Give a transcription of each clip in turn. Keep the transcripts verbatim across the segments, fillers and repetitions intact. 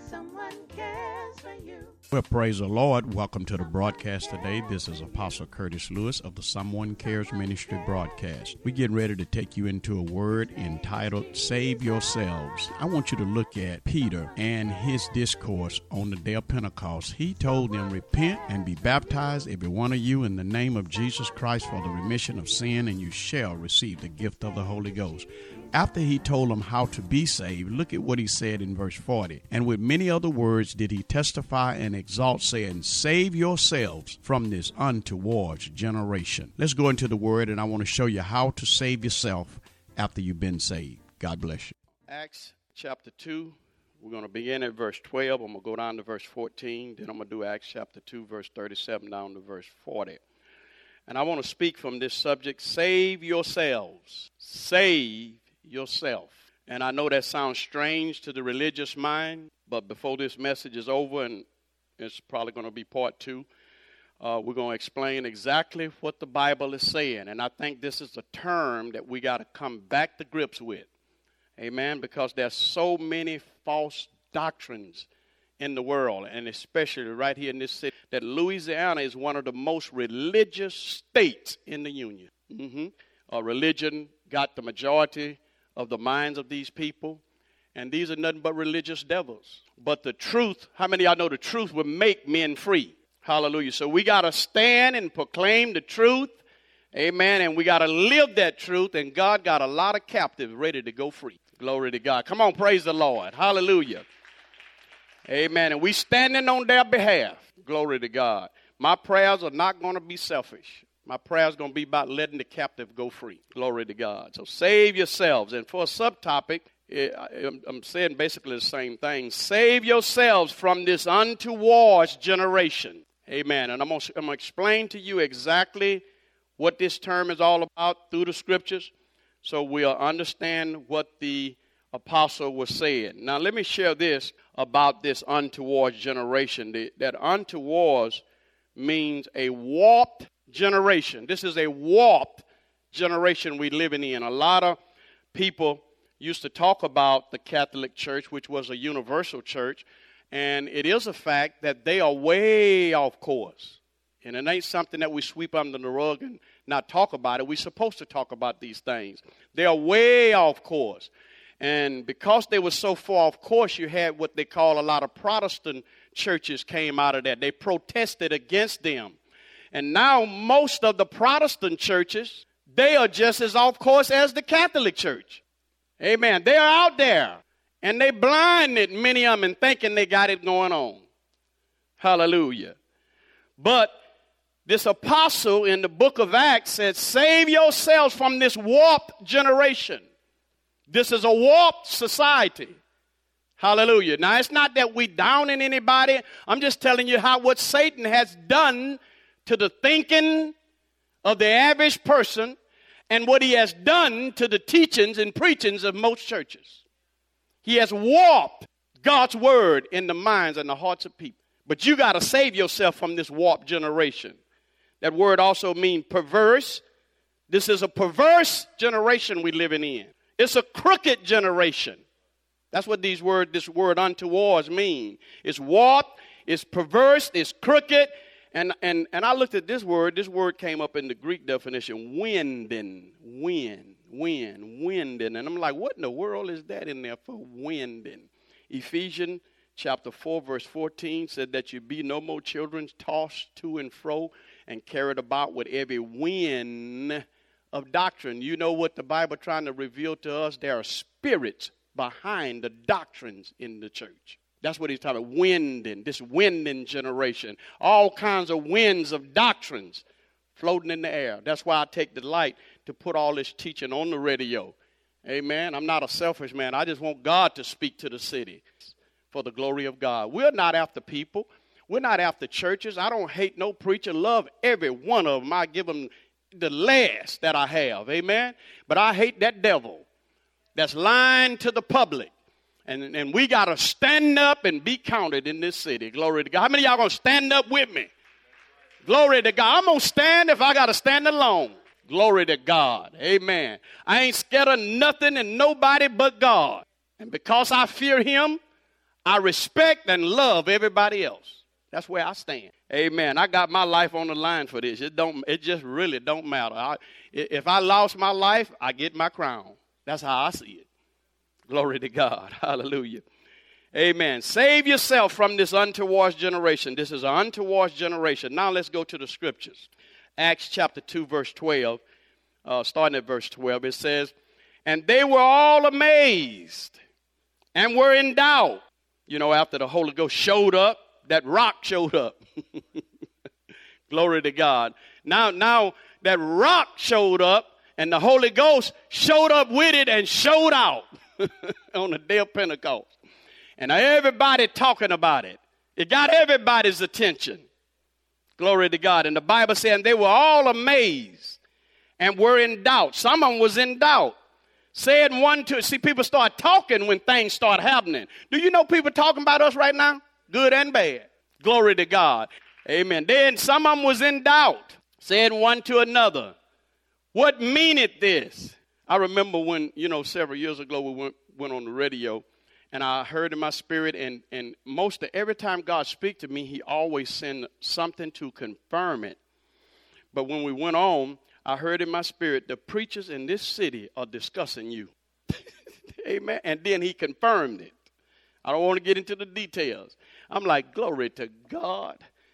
someone cares for you. Well, praise the Lord. Welcome to the broadcast today. This is Apostle Curtis Lewis of the Someone Cares Ministry broadcast. We're getting ready to take you into a word entitled Save Yourselves. I want you to look at Peter and his discourse on the day of Pentecost. He told them, repent and be baptized, every one of you, in the name of Jesus Christ for the remission of sin, and you shall receive the gift of the Holy Ghost. After he told them how to be saved, look at what he said in verse forty. And with many other words did he testify and exalt, saying, save yourselves from this untoward generation. Let's go into the word, and I want to show you how to save yourself after you've been saved. God bless you. Acts chapter two, we're going to begin at verse twelve. I'm going to go down to verse fourteen. Then I'm going to do Acts chapter two, verse thirty-seven down to verse forty. And I want to speak from this subject, save yourselves. Save yourself. And I know that sounds strange to the religious mind, but before this message is over, and it's probably going to be part two, uh, we're going to explain exactly what the Bible is saying. And I think this is a term that we got to come back to grips with. Amen? Because there's so many false doctrines in the world, and especially right here in this city, that Louisiana is one of the most religious states in the Union. Mm-hmm. Uh, religion got the majority of the minds of these people, and these are nothing but religious devils. But the truth, how many of y'all know the truth will make men free? Hallelujah. So we got to stand and proclaim the truth, amen, and we got to live that truth, and God got a lot of captives ready to go free. Glory to God. Come on, praise the Lord. Hallelujah. Amen. And we standing on their behalf. Glory to God. My prayers are not going to be selfish. My prayer is going to be about letting the captive go free. Glory to God. So save yourselves. And for a subtopic, I'm saying basically the same thing. Save yourselves from this untoward generation. Amen. And I'm going to explain to you exactly what this term is all about through the scriptures, so we'll understand what the apostle was saying. Now, let me share this about this untoward generation. That untoward means a warped generation. This is a warped generation we're living in. A lot of people used to talk about the Catholic Church, which was a universal church, and it is a fact that they are way off course. And it ain't something that we sweep under the rug and not talk about it. We're supposed to talk about these things. They are way off course. And because they were so far off course, you had what they call a lot of Protestant churches came out of that. They protested against them. And now most of the Protestant churches, they are just as off course as the Catholic Church. Amen. They are out there, and they blinded many of them and thinking they got it going on. Hallelujah. But this apostle in the book of Acts said, save yourselves from this warped generation. This is a warped society. Hallelujah. Now, it's not that we downing anybody. I'm just telling you how what Satan has done to the thinking of the average person, and what he has done to the teachings and preachings of most churches. He has warped God's word in the minds and the hearts of people. But you got to save yourself from this warped generation. That word also means perverse. This is a perverse generation we're living in. It's a crooked generation. That's what these word, this word untoward mean. It's warped, it's perverse, it's crooked. And, and and I looked at this word. This word came up in the Greek definition, winding, wind, wind, winding. And I'm like, what in the world is that in there for winding? Ephesians chapter four, verse fourteen said that you be no more children tossed to and fro and carried about with every wind of doctrine. You know what the Bible trying to reveal to us? There are spirits behind the doctrines in the church. That's what he's talking about, winding, this winding generation. All kinds of winds of doctrines floating in the air. That's why I take delight to put all this teaching on the radio. Amen. I'm not a selfish man. I just want God to speak to the city for the glory of God. We're not after people. We're not after churches. I don't hate no preacher. Love every one of them. I give them the last that I have. Amen. But I hate that devil that's lying to the public. And, and we got to stand up and be counted in this city. Glory to God. How many of y'all going to stand up with me? Glory to God. I'm going to stand if I got to stand alone. Glory to God. Amen. I ain't scared of nothing and nobody but God. And because I fear him, I respect and love everybody else. That's where I stand. Amen. I got my life on the line for this. It don't. It just really don't matter. I, if I lost my life, I get my crown. That's how I see it. Glory to God. Hallelujah. Amen. Save yourself from this untoward generation. This is an untoward generation. Now let's go to the scriptures. Acts chapter two, verse twelve. Uh, starting at verse twelve, it says, and they were all amazed and were in doubt. You know, after the Holy Ghost showed up, that rock showed up. Glory to God. Now, now that rock showed up and the Holy Ghost showed up with it and showed out on the day of Pentecost. And everybody talking about it. It got everybody's attention. Glory to God. And the Bible said they were all amazed and were in doubt. Some of them was in doubt. Said one to, see, people start talking when things start happening. Do you know people talking about us right now? Good and bad. Glory to God. Amen. Then some of them was in doubt. Said one to another, what meaneth this? I remember when, you know, several years ago we went, went on the radio and I heard in my spirit, and, and most of every time God speak to me, he always send something to confirm it. But when we went on, I heard in my spirit, the preachers in this city are discussing you. Amen. And then he confirmed it. I don't want to get into the details. I'm like, glory to God.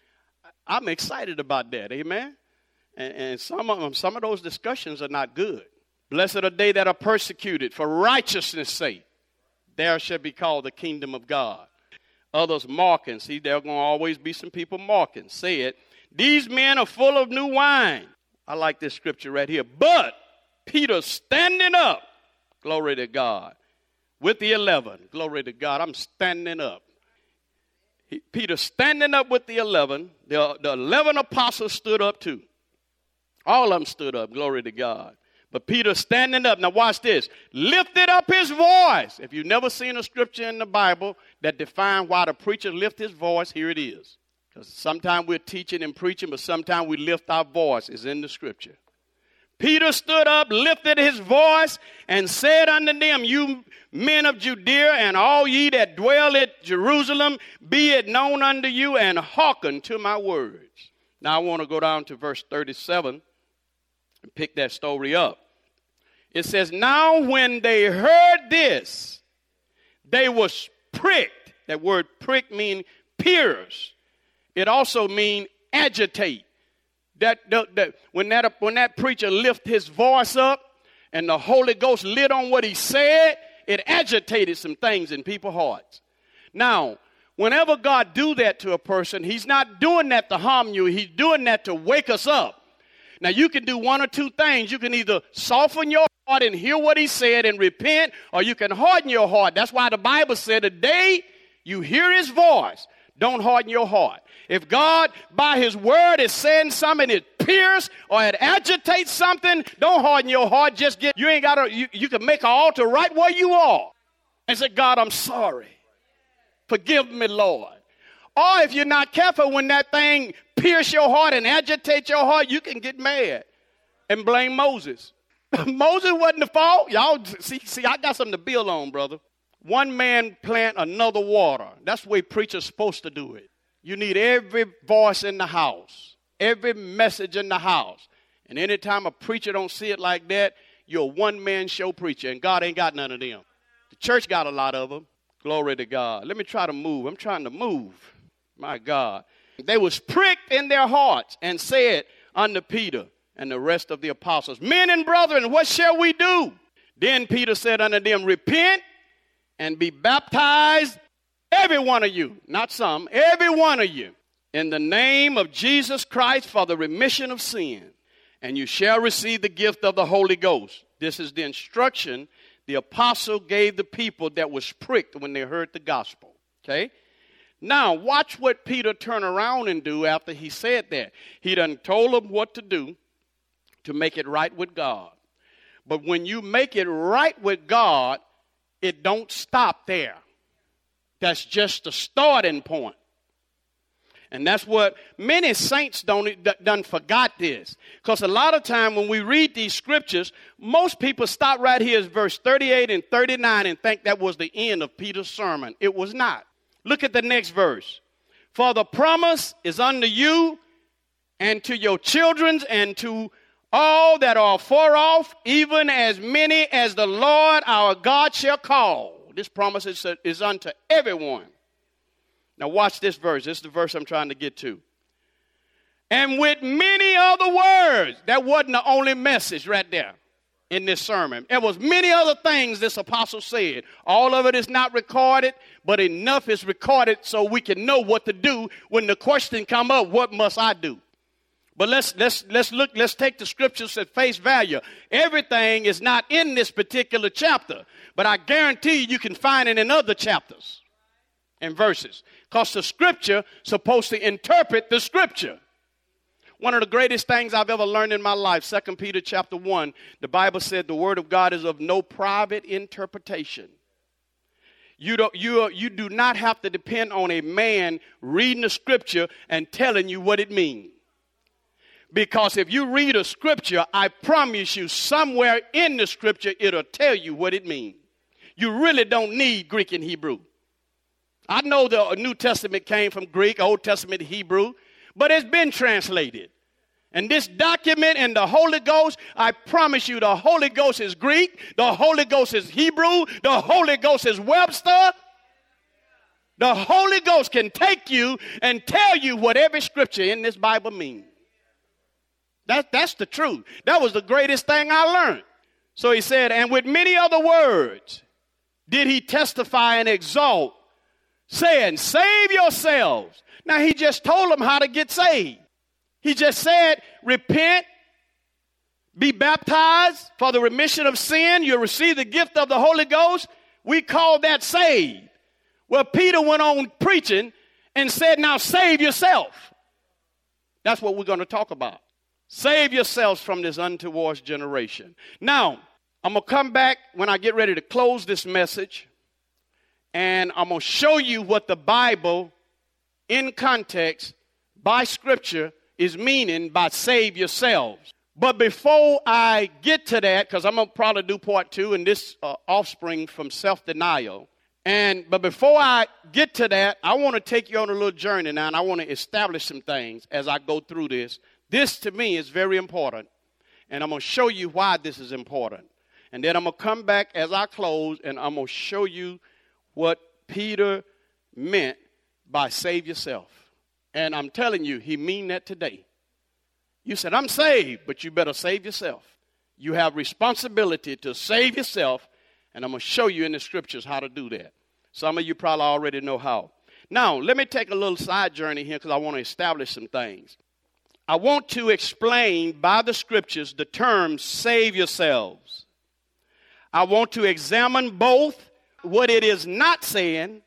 I'm excited about that. Amen. And, and some of them, some of those discussions are not good. Blessed are they that are persecuted for righteousness' sake. There shall be called the kingdom of God. Others mocking. See, there are going to always be some people mocking. Say it. These men are full of new wine. I like this scripture right here. But Peter standing up. Glory to God. With the eleven. Glory to God. I'm standing up. He, Peter standing up with the eleven. The, the eleven apostles stood up too. All of them stood up. Glory to God. But Peter standing up, now watch this, lifted up his voice. If you've never seen a scripture in the Bible that defines why the preacher lift his voice, here it is. Because sometimes we're teaching and preaching, but sometimes we lift our voice. It's in the scripture. Peter stood up, lifted his voice, and said unto them, you men of Judea, and all ye that dwell at Jerusalem, be it known unto you, and hearken to my words. Now I want to go down to verse thirty-seven and pick that story up. It says, now when they heard this, they was pricked. That word prick means pierce. It also means agitate. That, that, that when that when that preacher lift his voice up and the Holy Ghost lit on what he said, it agitated some things in people's hearts. Now, whenever God do that to a person, he's not doing that to harm you. He's doing that to wake us up. Now, you can do one or two things. You can either soften your heart and hear what he said and repent, or you can harden your heart. That's why the Bible said, the day you hear his voice, don't harden your heart. If God, by his word, is saying something, it pierces or it agitates something, don't harden your heart. Just get, you ain't got to, you, you can make an altar right where you are and say, God, I'm sorry. Forgive me, Lord. Or if you're not careful, when that thing pierces your heart and agitates your heart, you can get mad and blame Moses. Moses wasn't the fault. Y'all see, see, I got something to build on, brother. One man plant, another water. That's the way preachers supposed to do it. You need every voice in the house, every message in the house. And anytime a preacher don't see it like that, you're a one-man show preacher, and God ain't got none of them. The church got a lot of them. Glory to God. Let me try to move. I'm trying to move. My God. They was pricked in their hearts and said unto Peter and the rest of the apostles, men and brethren, what shall we do? Then Peter said unto them, repent and be baptized, every one of you, not some, every one of you, in the name of Jesus Christ for the remission of sin, and you shall receive the gift of the Holy Ghost. This is the instruction the apostle gave the people that was pricked when they heard the gospel. Okay? Now, watch what Peter turned around and do after he said that. He done told them what to do to make it right with God. But when you make it right with God, it don't stop there. That's just the starting point. And that's what many saints don't done forgot this. Because a lot of time when we read these scriptures, most people stop right here at verse thirty-eight and thirty-nine and think that was the end of Peter's sermon. It was not. Look at the next verse. For the promise is unto you and to your children and to all that are far off, even as many as the Lord our God shall call. This promise is, is unto everyone. Now watch this verse. This is the verse I'm trying to get to. And with many other words. That wasn't the only message right there in this sermon. There was many other things this apostle said. All of it is not recorded, but enough is recorded so we can know what to do when the question come up, what must I do? But let's let's let's look, let's take the scriptures at face value. Everything is not in this particular chapter, but I guarantee you you can find it in other chapters and verses. Because the scripture is supposed to interpret the scripture. One of the greatest things I've ever learned in my life, Second Peter chapter one, the Bible said the word of God is of no private interpretation. You don't, you, you do not have to depend on a man reading the scripture and telling you what it means. Because if you read a scripture, I promise you somewhere in the scripture it'll tell you what it means. You really don't need Greek and Hebrew. I know the New Testament came from Greek, Old Testament Hebrew, but it's been translated. And this document and the Holy Ghost, I promise you the Holy Ghost is Greek, the Holy Ghost is Hebrew, the Holy Ghost is Webster. The Holy Ghost can take you and tell you what every scripture in this Bible means. That, that's the truth. That was the greatest thing I learned. So he said, and with many other words did he testify and exalt, saying, save yourselves. Now, he just told them how to get saved. He just said, repent, be baptized for the remission of sin. You'll receive the gift of the Holy Ghost. We call that saved. Well, Peter went on preaching and said, now save yourself. That's what we're going to talk about. Save yourselves from this untoward generation. Now, I'm going to come back when I get ready to close this message, and I'm going to show you what the Bible, in context, by Scripture, is meaning by save yourselves. But before I get to that, because I'm going to probably do part two, and this uh, offspring from self-denial, and but before I get to that, I want to take you on a little journey now, and I want to establish some things as I go through this. This, to me, is very important, and I'm going to show you why this is important. And then I'm going to come back as I close, and I'm going to show you what Peter meant by save yourself. And I'm telling you, he mean that today. You said, I'm saved, but you better save yourself. You have responsibility to save yourself, and I'm going to show you in the scriptures how to do that. Some of you probably already know how. Now, let me take a little side journey here because I want to establish some things. I want to explain by the scriptures the term save yourselves. I want to examine both what it is not saying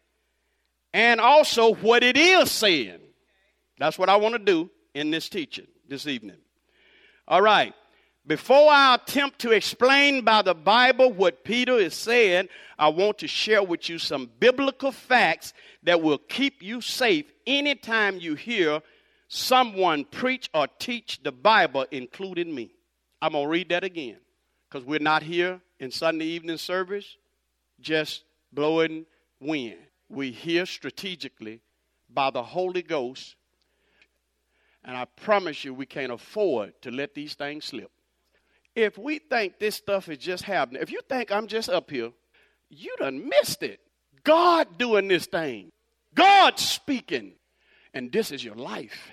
and also what it is saying. That's what I want to do in this teaching this evening. All right. Before I attempt to explain by the Bible what Peter is saying, I want to share with you some biblical facts that will keep you safe anytime you hear someone preach or teach the Bible, including me. I'm going to read that again because we're not here in Sunday evening service just blowing wind. We're here strategically by the Holy Ghost, and I promise you we can't afford to let these things slip. If we think this stuff is just happening, if you think I'm just up here, you done missed it. God doing this thing. God speaking. And this is your life.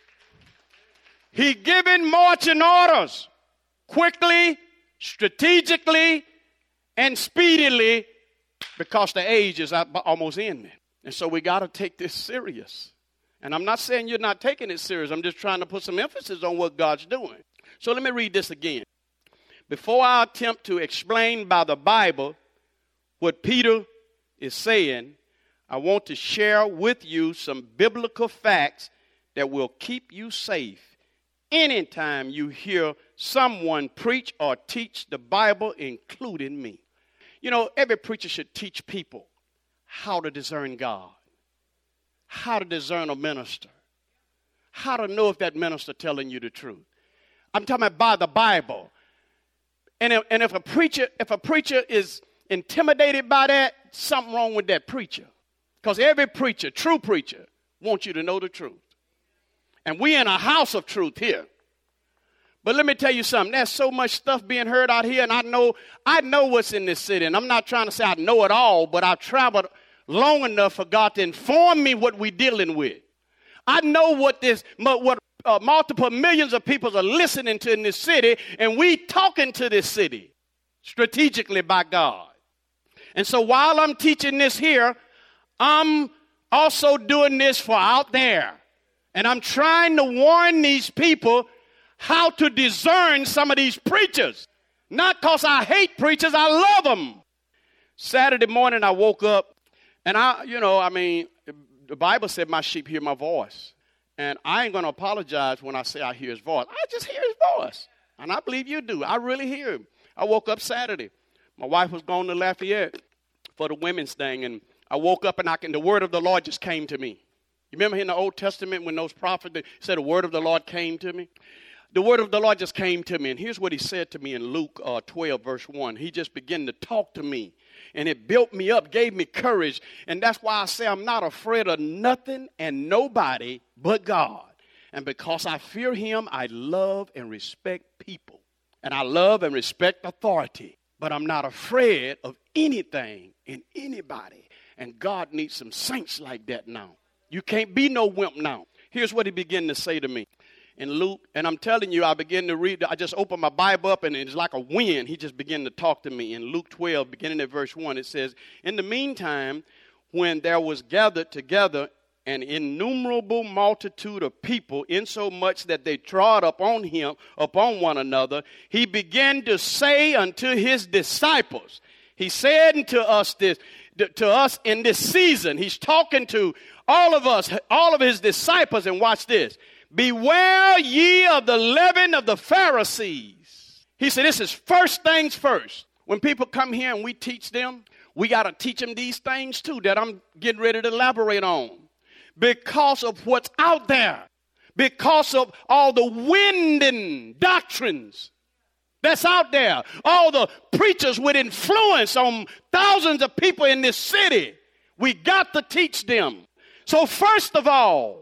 He giving marching orders quickly, strategically, and speedily because the age is almost ending. And so we got to take this serious. And I'm not saying you're not taking it serious. I'm just trying to put some emphasis on what God's doing. So let me read this again. Before I attempt to explain by the Bible what Peter is saying, I want to share with you some biblical facts that will keep you safe anytime you hear someone preach or teach the Bible, including me. You know, every preacher should teach people how to discern God, how to discern a minister, how to know if that minister telling you the truth. I'm talking about by the Bible. And if, and if a preacher, if a preacher is intimidated by that, something wrong with that preacher. Because every preacher, true preacher, wants you to know the truth. And we're in a house of truth here. But let me tell you something. There's so much stuff being heard out here, and I know I know what's in this city. And I'm not trying to say I know it all, but I've traveled long enough for God to inform me what we're dealing with. I know what this, what uh, multiple millions of people are listening to in this city, and we talking to this city strategically by God. And so while I'm teaching this here, I'm also doing this for out there. And I'm trying to warn these people how to discern some of these preachers. Not because I hate preachers, I love them. Saturday morning I woke up, and I, you know, I mean, the Bible said my sheep hear my voice. And I ain't going to apologize when I say I hear his voice. I just hear his voice. And I believe you do. I really hear him. I woke up Saturday. My wife was going to Lafayette for the women's thing, and I woke up and I can, the word of the Lord just came to me. You remember in the Old Testament when those prophets said the word of the Lord came to me? The word of the Lord just came to me, and here's what he said to me in Luke uh, twelve, verse one. He just began to talk to me, and it built me up, gave me courage, and that's why I say I'm not afraid of nothing and nobody but God. And because I fear him, I love and respect people, and I love and respect authority, but I'm not afraid of anything and anybody, and God needs some saints like that now. You can't be no wimp now. Here's what he began to say to me. In Luke, and I'm telling you, I began to read, I just opened my Bible up, and it's like a wind. He just began to talk to me. In Luke twelve, beginning at verse one, it says, in the meantime, when there was gathered together an innumerable multitude of people, insomuch that they trod upon him, upon one another, he began to say unto his disciples, he said unto us this, to us in this season, he's talking to all of us, all of his disciples, and watch this. Beware ye of the leaven of the Pharisees. He said, this is first things first. When people come here and we teach them, we got to teach them these things too that I'm getting ready to elaborate on. Because of what's out there. Because of all the winding doctrines that's out there. All the preachers with influence on thousands of people in this city. We got to teach them. So first of all,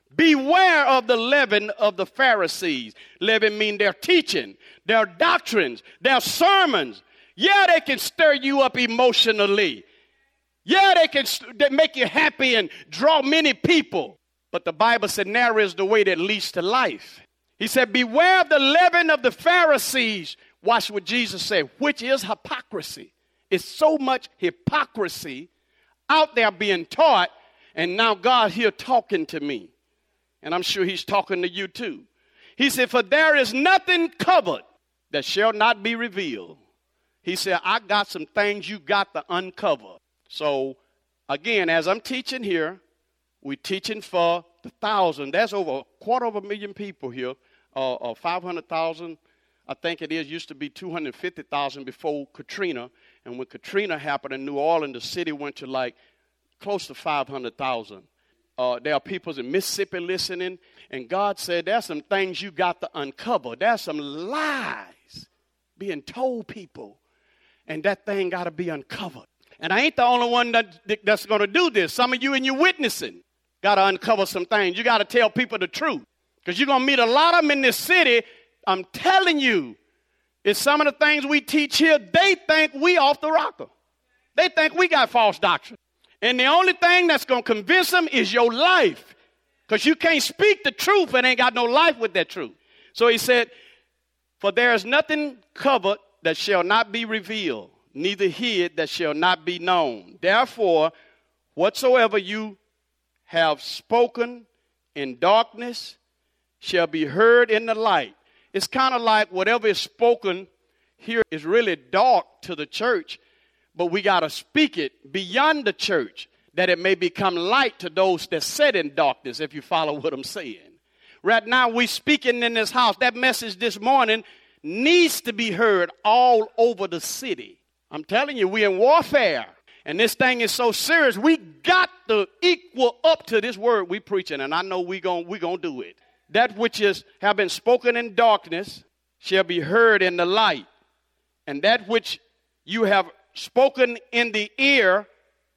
beware of the leaven of the Pharisees. Leaven mean their teaching, their doctrines, their sermons. Yeah, they can stir you up emotionally. Yeah, they can they make you happy and draw many people. But the Bible said narrow is the way that leads to life. He said, beware of the leaven of the Pharisees. Watch what Jesus said, which is hypocrisy. It's so much hypocrisy out there being taught, and now God here talking to me. And I'm sure he's talking to you too. He said, for there is nothing covered that shall not be revealed. He said, I got some things you got to uncover. So, again, as I'm teaching here, we're teaching for the thousand. There's over a quarter of a million people here, uh, or five hundred thousand. I think it is. Used to be two hundred fifty thousand before Katrina. And when Katrina happened in New Orleans, the city went to like close to five hundred thousand. Uh, there are people in Mississippi listening. And God said, there's some things you got to uncover. There's some lies being told people. And that thing got to be uncovered. And I ain't the only one that, that's going to do this. Some of you and you witnessing got to uncover some things. You got to tell people the truth. Because you're going to meet a lot of them in this city. I'm telling you, it's some of the things we teach here, they think we off the rocker. They think we got false doctrine. And the only thing that's going to convince them is your life. Because you can't speak the truth and ain't got no life with that truth. So he said, for there is nothing covered that shall not be revealed, neither hid that shall not be known. Therefore, whatsoever you have spoken in darkness shall be heard in the light. It's kind of like whatever is spoken here is really dark to the church, but we got to speak it beyond the church that it may become light to those that sit in darkness, if you follow what I'm saying. Right now, we speaking in this house. That message this morning needs to be heard all over the city. I'm telling you, we're in warfare, and this thing is so serious. We got to equal up to this word we preaching, and I know we're going we gonna do it. That which is have been spoken in darkness shall be heard in the light, and that which you have spoken in the ear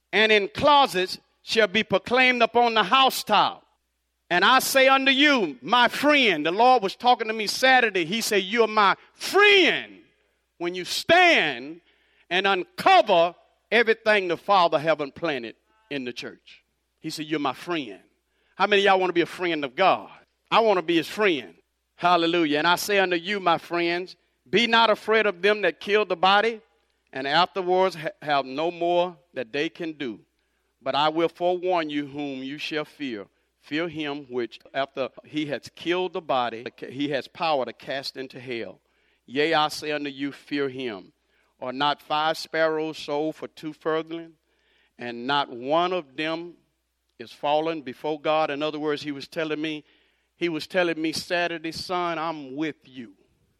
and in closets shall be proclaimed upon the housetop. And I say unto you, my friend, the Lord was talking to me Saturday. He said, you're my friend when you stand and uncover everything the Father haven't planted in the church. He said, you're my friend. How many of y'all want to be a friend of God? I want to be his friend. Hallelujah. And I say unto you, my friends, be not afraid of them that kill the body, and afterwards ha- have no more that they can do. But I will forewarn you whom you shall fear. Fear him which, after he has killed the body, he has power to cast into hell. Yea, I say unto you, fear him. Are not five sparrows sold for two furlongs, and not one of them is fallen before God? In other words, he was telling me, he was telling me Saturday, son, I'm with you.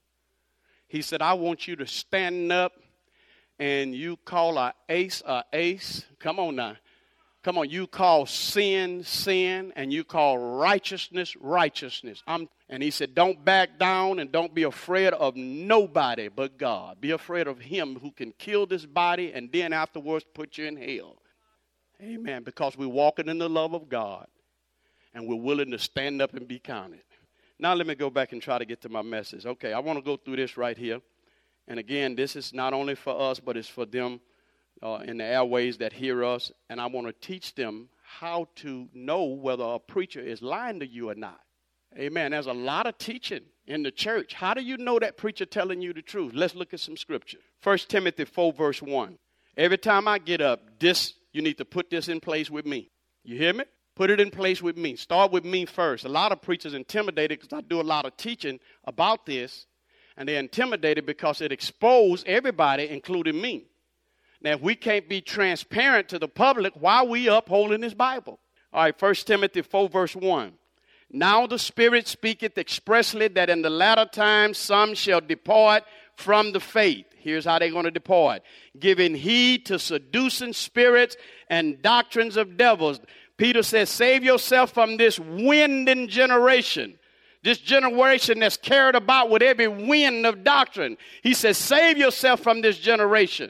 He said, I want you to stand up and you call a ace a ace. Come on now. Come on, you call sin, sin, and you call righteousness, righteousness. I'm, and he said, don't back down and don't be afraid of nobody but God. Be afraid of him who can kill this body and then afterwards put you in hell. Amen, because we're walking in the love of God and we're willing to stand up and be counted. Now let me go back and try to get to my message. Okay, I want to go through this right here. And again, this is not only for us, but it's for them Uh, in the airways that hear us, and I want to teach them how to know whether a preacher is lying to you or not. Amen. There's a lot of teaching in the church. How do you know that preacher telling you the truth? Let's look at some scripture. First Timothy four, verse one. Every time I get up, this you need to put this in place with me. You hear me? Put it in place with me. Start with me first. A lot of preachers intimidated because I do a lot of teaching about this, and they're intimidated because it exposed everybody, including me. Now, if we can't be transparent to the public, why are we upholding this Bible? All right, First Timothy four, verse one. Now the Spirit speaketh expressly that in the latter times some shall depart from the faith. Here's how they're going to depart. Giving heed to seducing spirits and doctrines of devils. Peter says, save yourself from this winding generation. This generation that's carried about with every wind of doctrine. He says, save yourself from this generation.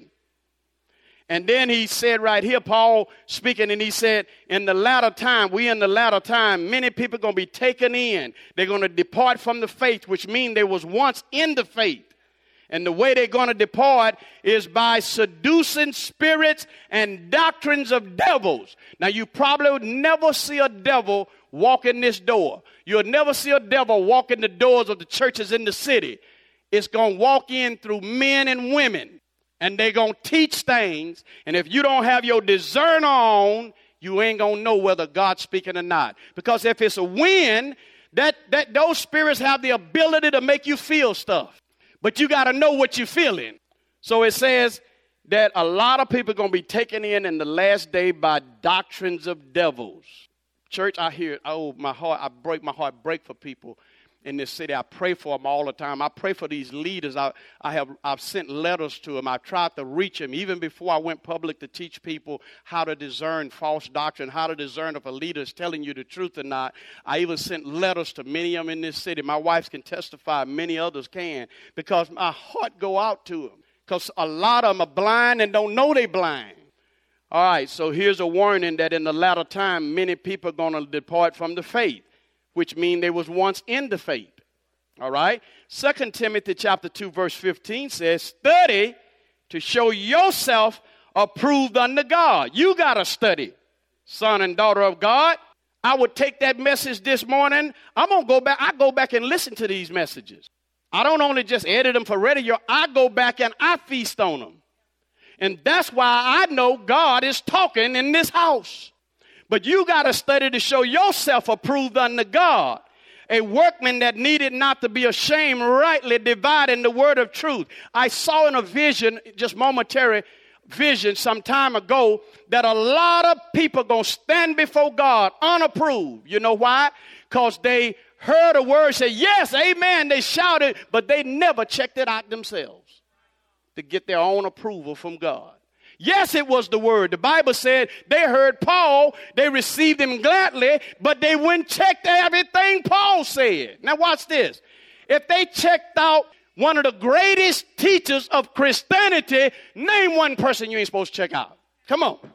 And then he said right here, Paul speaking, and he said, in the latter time, we in the latter time, many people are going to be taken in. They're going to depart from the faith, which means they was once in the faith. And the way they're going to depart is by seducing spirits and doctrines of devils. Now, you probably would never see a devil walk in this door. You'll never see a devil walk in the doors of the churches in the city. It's going to walk in through men and women. And they're going to teach things. And if you don't have your discerner on, you ain't going to know whether God's speaking or not. Because if it's a wind, that, that those spirits have the ability to make you feel stuff. But you got to know what you're feeling. So it says that a lot of people are going to be taken in in the last day by doctrines of devils. Church, I hear, oh, my heart, I break, my heart break for people in this city. I pray for them all the time. I pray for these leaders. I, I have I've sent letters to them. I've tried to reach them even before I went public to teach people how to discern false doctrine, how to discern if a leader is telling you the truth or not. I even sent letters to many of them in this city. My wife can testify. Many others can, because my heart go out to them, because a lot of them are blind and don't know they're blind. All right, so here's a warning that in the latter time, many people are going to depart from the faith, which means they was once in the faith. All right? Second Timothy chapter two, verse fifteen says, study to show yourself approved unto God. You got to study, son and daughter of God. I would take that message this morning. I'm going to go back. I go back and listen to these messages. I don't only just edit them for radio. I go back and I feast on them. And that's why I know God is talking in this house. But you got to study to show yourself approved unto God, a workman that needed not to be ashamed, rightly dividing the word of truth. I saw in a vision, just momentary vision some time ago, that a lot of people going to stand before God unapproved. You know why? Because they heard a word say, yes, amen. They shouted, but they never checked it out themselves to get their own approval from God. Yes, it was the word. The Bible said they heard Paul, they received him gladly, but they wouldn't check everything Paul said. Now watch this. If they checked out one of the greatest teachers of Christianity, name one person you ain't supposed to check out. Come on.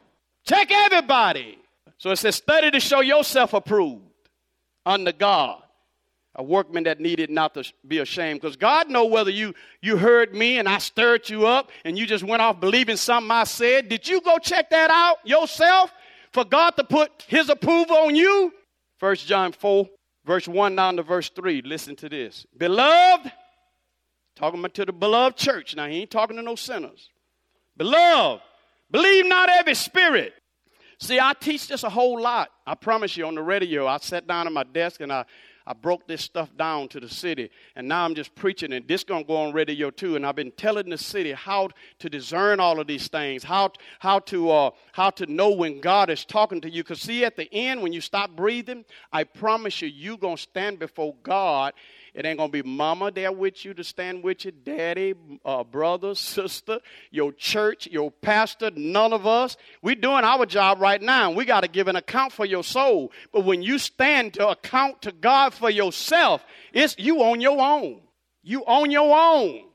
Check everybody. So it says, study to show yourself approved unto God, a workman that needed not to be ashamed. Because God know whether you, you heard me and I stirred you up and you just went off believing something I said. Did you go check that out yourself for God to put his approval on you? First John four, verse one down to verse three. Listen to this. Beloved, talking about to the beloved church. Now, he ain't talking to no sinners. Beloved, believe not every spirit. See, I teach this a whole lot. I promise you, on the radio, I sat down at my desk and I, I broke this stuff down to the city. And now I'm just preaching, and this going to go on radio too. And I've been telling the city how to discern all of these things, how, how, to, uh, how to know when God is talking to you. Because see, at the end, when you stop breathing, I promise you, you're going to stand before God. It ain't going to be mama there with you to stand with you, daddy, uh, brother, sister, your church, your pastor, none of us. We're doing our job right now. We got to give an account for your soul. But when you stand to account to God for yourself, it's you on your own. You on your own.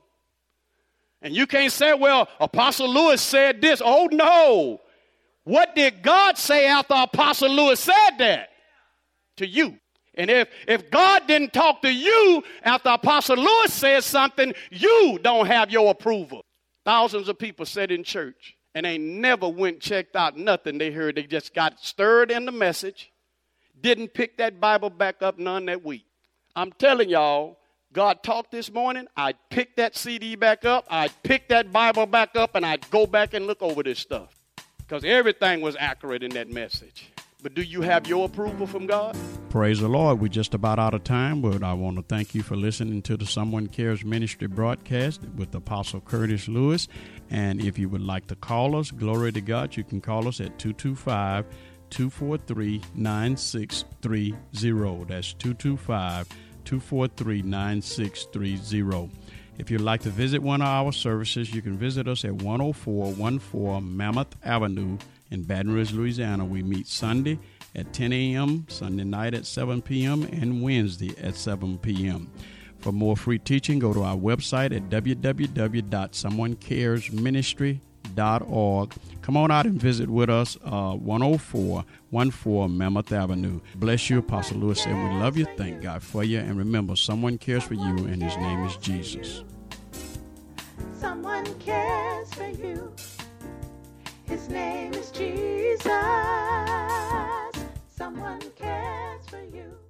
And you can't say, well, Apostle Lewis said this. Oh, no. What did God say after Apostle Lewis said that? To you. And if, if God didn't talk to you after Apostle Lewis said something, you don't have your approval. Thousands of people sat in church and they never went checked out nothing they heard. They just got stirred in the message, didn't pick that Bible back up none that week. I'm telling y'all, God talked this morning. I'd pick that C D back up. I'd pick that Bible back up, and I'd go back and look over this stuff because everything was accurate in that message. But do you have your approval from God? Praise the Lord. We're just about out of time, but I want to thank you for listening to the Someone Cares Ministry broadcast with Apostle Curtis Lewis. And if you would like to call us, glory to God, you can call us at two two five, two four three, nine six three zero. That's two two five, two four three, nine six three zero. If you'd like to visit one of our services, you can visit us at one oh four one four Mammoth Avenue in Baton Rouge, Louisiana. We meet Sunday at ten a.m., Sunday night at seven p.m., and Wednesday at seven p.m. For more free teaching, go to our website at w w w dot someone cares ministry dot org. Come on out and visit with us, uh, one oh four one four Mammoth Avenue. Bless you, Apostle Lewis, and we love you. Thank God for you. And remember, someone cares for you, and his name is Jesus. Someone cares for you. His name is Jesus. Someone cares for you.